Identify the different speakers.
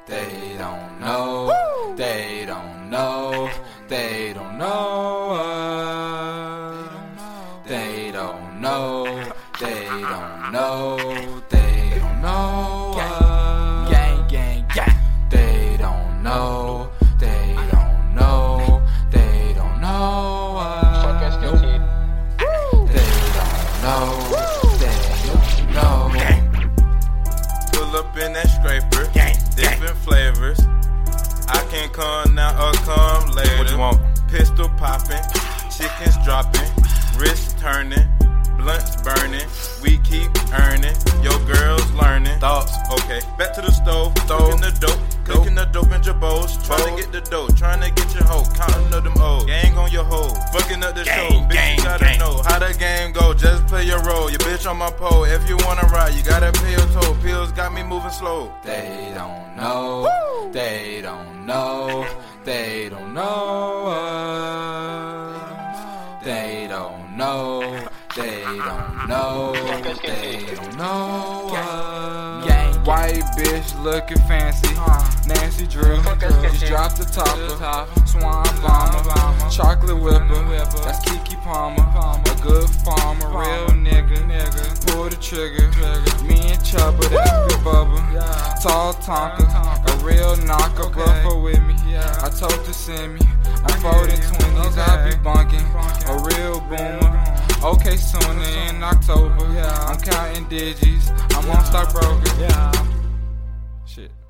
Speaker 1: They don't know, they don't know, they don't know us. They don't know, they don't know, they don't know us. Gang, gang, gang. They don't know, they don't know, they don't know us. They don't know, they don't know.
Speaker 2: Pull up in that scraper, different flavors. I can come now or come later.
Speaker 1: What you want?
Speaker 2: Pistol popping, chickens dropping, wrist turning, blunts burning. We keep earning, your girls learning.
Speaker 1: Thoughts?
Speaker 2: Okay, back to the stove, cooking the dope, cooking the dope in your bowls. Trying to get the dough, trying to get your hoe, counting up them O's. Gang on your hoe, fucking up the show. Bitch, you gotta know how the game go. Just play your role. Your bitch on my pole. If you wanna ride, you gotta pay your toll. Pills got me moving slow.
Speaker 1: They don't know, they don't know, they don't know us. They don't know, they don't know, they don't know us. White bitch looking fancy, Nancy Drew, just dropped the topper, Swan Bomber, Chocolate Whipper, that's Kiki Palmer, a good farmer, real nigga, pull the trigger, me and Chubba, that's Big Bubba, tall Tonka, a real knocker, buffer with me, I told to send me, I'm folding 20s, I be bunking, a real boomer. Okay, sooner in October, I'm counting digits, I'm on stockbroker. Shit.